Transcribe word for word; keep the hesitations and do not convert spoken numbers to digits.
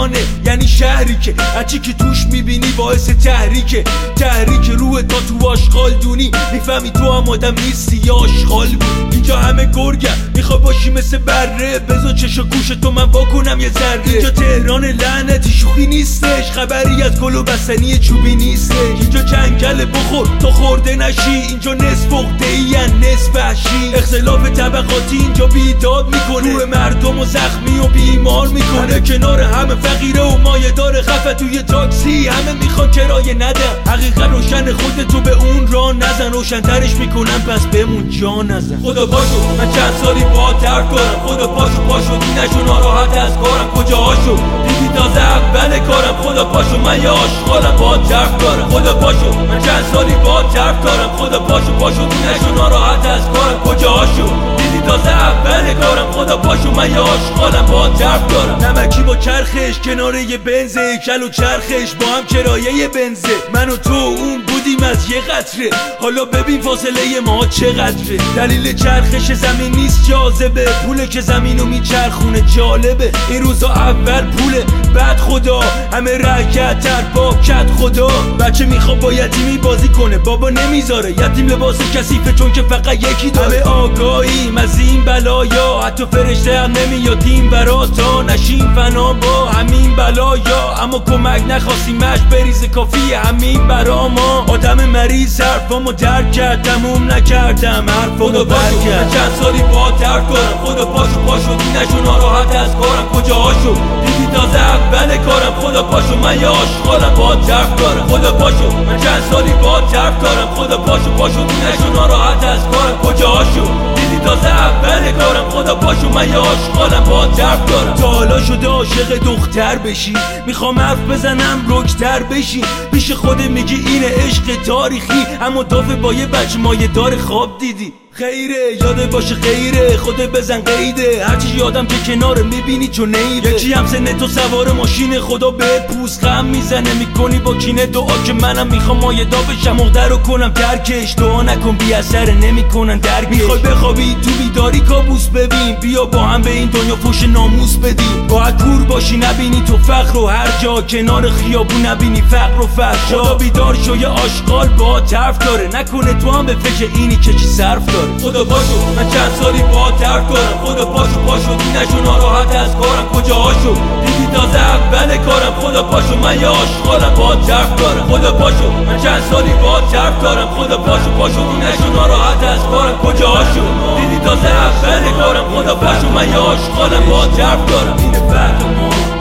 تهرانه، یعنی شهری که هرچی که توش میبینی باعث تحریکه. تحریک روح تا تو آشغال دونی، میفهمی تو هم آدم نیستی یا آشغال بود. اینجا همه گرگم، میخوا باشی مثل بره، بذار چش و گوش تو من واکنم یه ذره. اینجا تهران لعنتی شوخی نیستش، خبری از گل و بستنی چوبی نیستش. اینجا جنگل بخور تا خورده نشی، اینجا نصف عقده‌ای نصف وحشی. اختلاف طبقاتی اینجا بیداد میکنه، روح مردم و زخمی و بیمار میکنه. کنار همه فقیره و مایه داره خفه توی تاکسی، همه میخوان کرایه ندن. حقیقت روشن، خودتو به اون راه نزن، روشن‌ترش میکنن پس بمون جا نزن. خدا پاشو من چند سالی با درد دارم، خدا پاشو پاشو دینشو ناراحت از کارم. کجاهاشو دیدی تازه اول کارم، خدا پاشو من یه آشغالم با درد دارم. خدا پاشو من چند سالی با درد دارم، خدا پاشو پاشو دینشو ناراحت از کارم. کجاهاشو دیدی تازه اول کارم، خدا پاشو من یه آشغالم با درد دارم. نمکی با چرخش کنار یه بنزه، کل و چرخش با هم کرایه بنزه. من و تو اون بودیم از یه قطره، حالا ببین فاصله ما چقدره. دلیل چرخش زمین نیست جاذبه، پوله که زمینو میچرخونه جالبه. این روزا اول پوله بعد خدا، همه رکت تر با کت خدا. بچه میخواد با یتیمی بازی کنه، بابا نمیذاره. یتیم لباس کثیفه چون که فقط یکی داره. همه آگاهیم از این بلایا، حتی فرشته هم نمیادیم برا تا نشیم فنا با همین بلایا. اما کمک نخواستیمش بریز کافی همین برا ما. آدم مریض حرفامو درک کرد، تموم نکردم حرفامو برکرد. من چند سالی با درد دارم، خدا پاشو پاشو دینشو ناراحت از کارم. کجاهاشو دیدی تازه اول کارم، خدا پاشو من یه آشغالم با درد دارم. خدا پاشو من چند سالی با درد دارم، خدا پاشو پاشو دینشو ناراحت از کارم. کجاهاشو دیدی تازه اول کارم، خدا پاشو من یه آشغالم با درد دارم. تا حالا شده عاشق دختر بشی، میخوام حرف بزنم رکتر بشی. پیش خود میگی اینه عشق تاریخی، اما دافه با یه بچه مایه دار خواب دیدی. خیره یاده باشه خیره، خودت بزن قیده. هرچی یادم که کنار میبینی چون نیره. یکی هم سن تو سوار ماشین، خدا به پوست غم میزنه. میکنی با کینه دعا که منم میخوام مایه دا بشم، مقدر رو کنم ترکش. دعا نکن بی اثر نمیکنن درکش. میخوای بخوابی تو بیداری کابوس ببین، بیا با هم به این دنیا فوش ناموس بدیم. باید کور باشی نبینی تو فقر و هر جا، کنار خیابون نبینی فقر و فحشا. خدا بیدار شو یه آشغال با طرف داره، نکنه تو هم به فکر اینی که چی صرف داره. خدا پاشو من چند سالی با درد دارم، خدا پاشو پاشو دینشو ناراحت از کارم. کجاهاشو دیدی تازه اول کارم، خدا پاشو من یه آشغالم با درد دارم. خدا پاشو من چند سالی با درد دارم، خدا پاشو پاشو دینشو ناراحت از کارم. کجاهاشو دیدی تازه اول کارم، خدا پاشو من یه آشغالم با درد دارم. این فرق ما